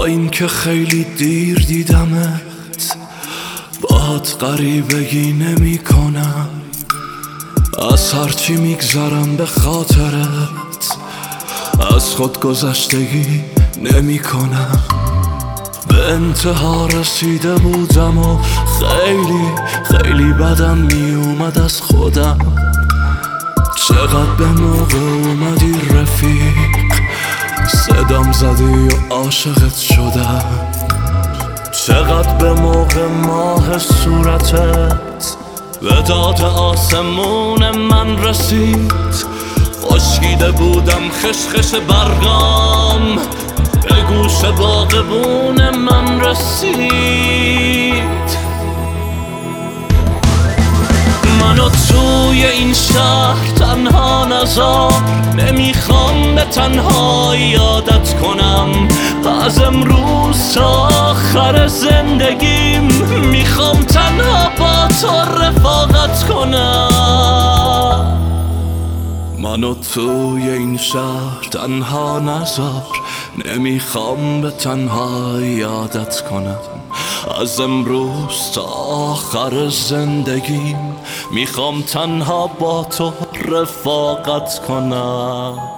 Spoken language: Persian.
این که خیلی دیر دیدمت، باهات غریبگی نمی کنم. از هرچی میگذرم به خاطرت، از خود گذشتگی نمی کنم. به انتها رسیده بودم و خیلی بدم می اومد از خودم. چقدر به موقع اومدی رفیق، صدام زدی و عاشقت شدم. چقدر به موقع ماه صورتت به داد آسمون من رسید. خشکیده بودم خشخش برگام، به گوش باغبون من رسید. منو توی این شهر تنها نذار، نمیخوام به تنهایی یادت کنم. از امروز تا آخر زندگیم میخوام تنها با تو رفاقت کنم. منو توی این شهر تنها نذار، نمیخوام به تنها یادت کنم. از امروز تا آخر زندگیم میخوام تنها با تو رفاقت کنم.